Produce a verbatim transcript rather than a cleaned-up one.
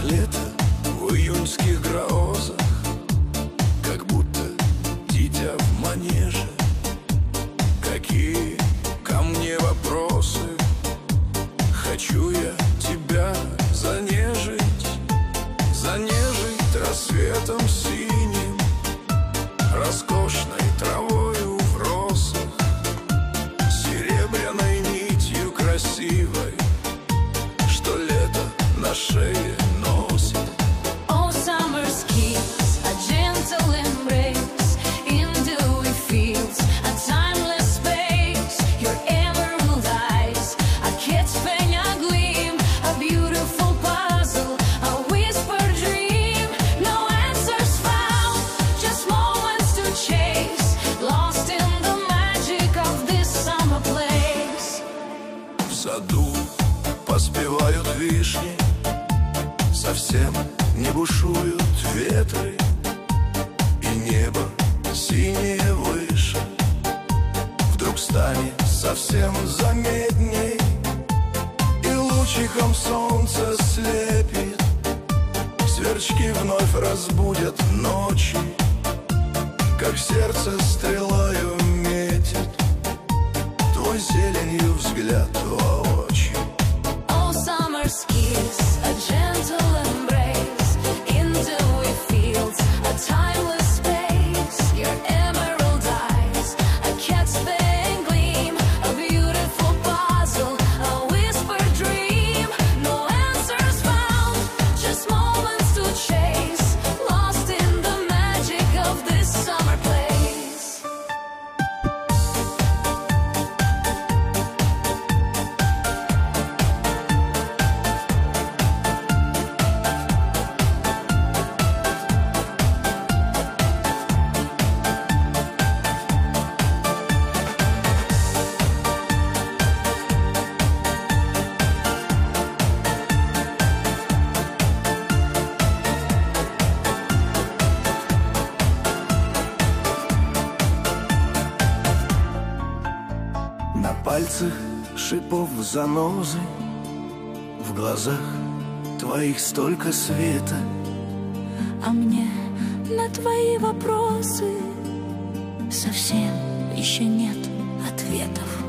лето в июньских грозах, как будто дитя в манеже. Какие ко мне вопросы? Хочу я тебя занежить, занежить рассветом синим, роскошной травою в росах, серебряной нитью красивой, что лето на шее носит. Oh, summer's kiss, a gentle embrace in dewy fields, a timeless space. Your emerald eyes, a cat's penny gleam, a beautiful puzzle, a whispered dream. No answers found, just moments to chase, lost in the magic of this summer place. В саду поспевают вишни, совсем не бушуют ветры, и небо синее выше вдруг станет совсем заметней, и лучиком солнца слепит, сверчки вновь разбудят ночи, как сердце стрелою метит, твой зеленью взгляд воочию. Oh, summer's kiss, a gentle embrace in dewy fields, a timeless space. Your emerald eyes, a cat's penny gleam, a beautiful puzzle, a whispered dream. No answers found, just moments to chase, lost in the magic of this summer place. На пальцах шипов занозы, в глазах твоих столько света. А мне на твои вопросы совсем еще нет ответов.